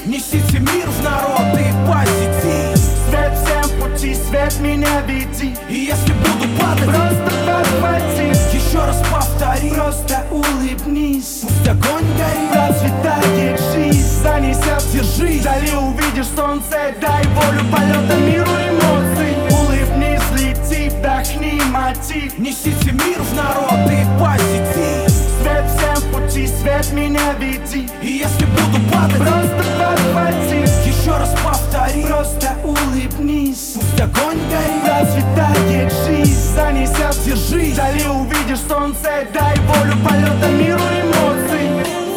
Несите мир в народ и позитив. Свет всем пути, свет меня веди. И если буду падать, просто подхвати. Еще раз повтори, просто улыбнись. пусть огонь горит, процветает жизнь, занесет. держись. Вдали увидишь солнце, дай волю полета миру эмоций. Улыбнись, лети, вдохни мотив. Несите мир в народ и позитив. Свет всем пути, свет меня веди. И если буду падать, просто подхвати. еще раз повтори, просто улыбнись. пусть огонь горит, процветает жизнь, занесет. держись. Вдали увидишь солнце, дай волю полета миру эмоций.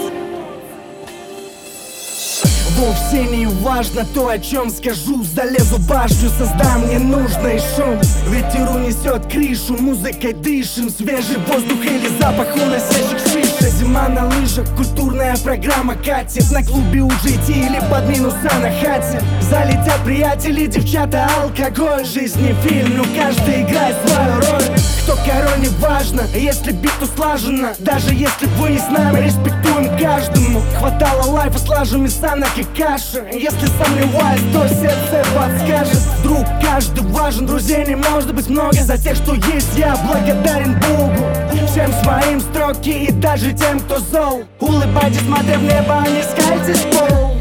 Вовсе не важно то, о чем скажу. Залезу в башню, создам ненужный шум. Ветер унесет крышу, музыкой дышим. Свежий воздух или запах уносящих шишек. Зима на лыжах, культурная программа катит. На клубе уже идти или под минуса на хате. Залетят приятели, девчата, алкоголь. Жизнь не фильм, но каждый играет свою роль. Кто король, не важно, если биту слаженно. Даже если вы не с нами, респектуем каждому. Хватало лайфа, слажу мясана и каши. Если сомневаюсь, то сердце подскажет. Друг каждый важен, друзей не может быть много. За тех, что есть, я благодарен Богу. Всем своим строки и даже тем, кто зол. Улыбайтесь, смотря в небо, а не скальтесь в пол.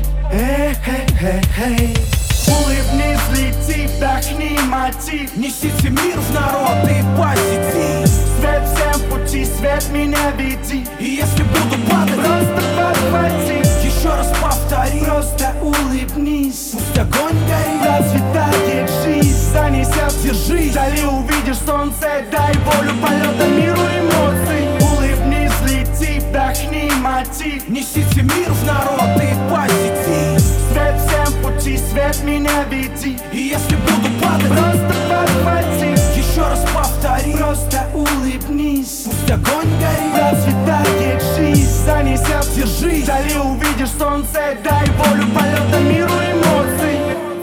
Улыбнись, лети, вдохни мотив. Несите мир в народ и позитив. Свет всем пути, свет меня веди. И если буду падать, просто подхвати. еще раз повтори, просто улыбнись. пусть огонь горит, Процветает жизнь, занесет. держись. Вдали увидишь солнце, дай волю полета миру эмоций. Улыбнись, лети, вдохни мотив. Несите мир в народ и позитив. Свет всем пути, свет меня веди. И если буду падать, просто подхвати. еще раз повтори, просто улыбнись. пусть огонь горит, Процветает жизнь, занесет. держись. Вдали увидишь солнце, дай волю полета миру эмоций.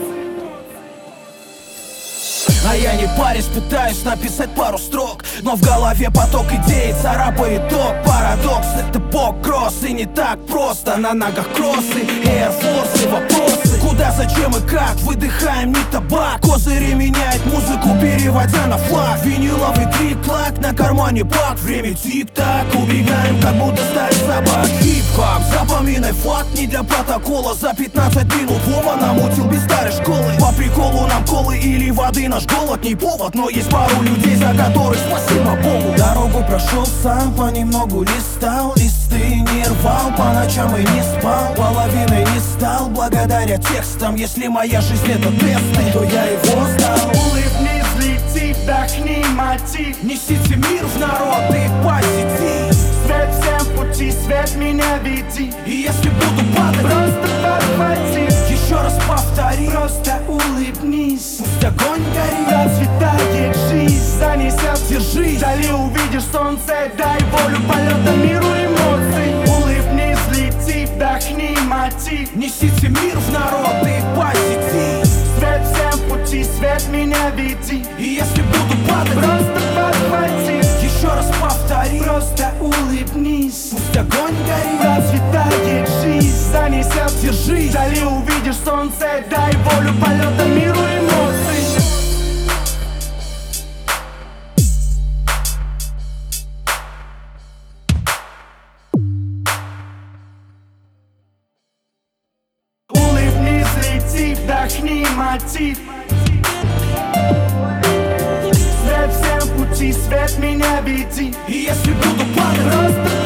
А я не парюсь, пытаюсь написать пару строк, но в голове поток идей, царапает ток. Парадокс, это бок-кросс, и не так просто. На ногах кроссы, Air Force, вопросы. Куда, зачем и как, выдыхаем не табак. Козыри меняет музыку, переводя на флаг. Виниловый клик-клак, на кармане бак. Время тик-так, убегаем, как будто стали собак. Хип-хоп, запоминай факт, не для протокола. За 15 минут Вова намутил без старой школы. По приколу нам колы или воды, наш голод не повод. Но есть пару людей, за которых спасибо Богу. Дорогу прошел сам, понемногу листал. Листы не рвал, по ночам и не спал. Половиной не стал, благодаря текстам. Если моя жизнь это тесты, то я его сдал. Улыбнись, лети, вдохни мотив. Несите мир в народ и позитив. Свет всем пути, свет меня веди. И если буду падать, просто подхвати. еще раз повтори, просто улыбнись. пусть огонь горит, Процветает жизнь, занесет. держись. Вдали увидишь солнце, дай волю полета миру эмоций. Улыбнись, лети, вдохни мотив. Несите мир в народ и позитив. Свет всем пути, свет меня веди. И если буду падать, просто подхвати. еще раз повтори, просто улыбнись. пусть огонь горит, Процветает жизнь, занесет. держись. Вдали увидишь солнце, дай волю полета миру эмоций. Улыбнись, лети, вдохни мотив. Свет всем пути, свет меня веди. И если буду падать, просто